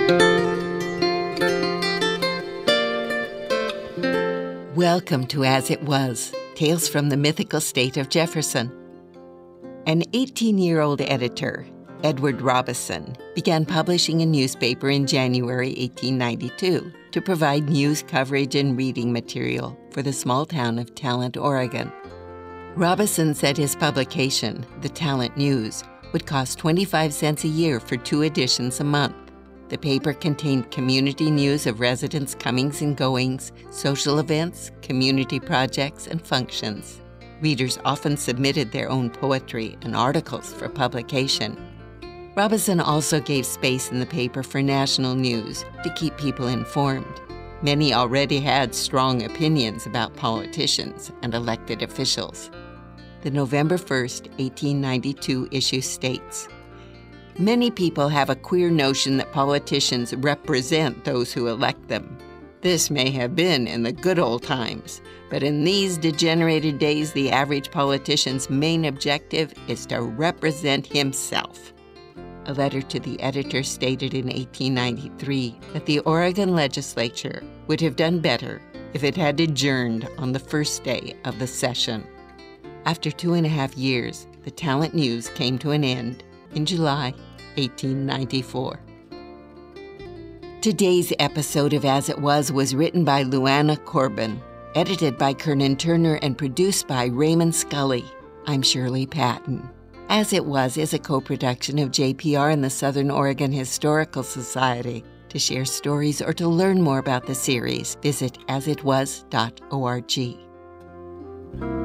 Welcome to As It Was, Tales from the Mythical State of Jefferson. An 18-year-old editor, Edward Robison, began publishing a newspaper in January 1892 to provide news coverage and reading material for the small town of Talent, Oregon. Robison said his publication, The Talent News, would cost 25 cents a year for 2 editions a month. The paper contained community news of residents' comings and goings, social events, community projects, and functions. Readers often submitted their own poetry and articles for publication. Robison also gave space in the paper for national news to keep people informed. Many already had strong opinions about politicians and elected officials. The November 1st, 1892 issue states, "Many people have a queer notion that politicians represent those who elect them. This may have been in the good old times, but in these degenerated days, the average politician's main objective is to represent himself." A letter to the editor stated in 1893 that the Oregon legislature would have done better if it had adjourned on the first day of the session. After 2.5 years, the Talent News came to an end in July 1894. Today's episode of As It Was written by Luana Corbin, edited by Kernan Turner, and produced by Raymond Scully. I'm Shirley Patton. As It Was is a co-production of JPR and the Southern Oregon Historical Society. To share stories or to learn more about the series, visit asitwas.org.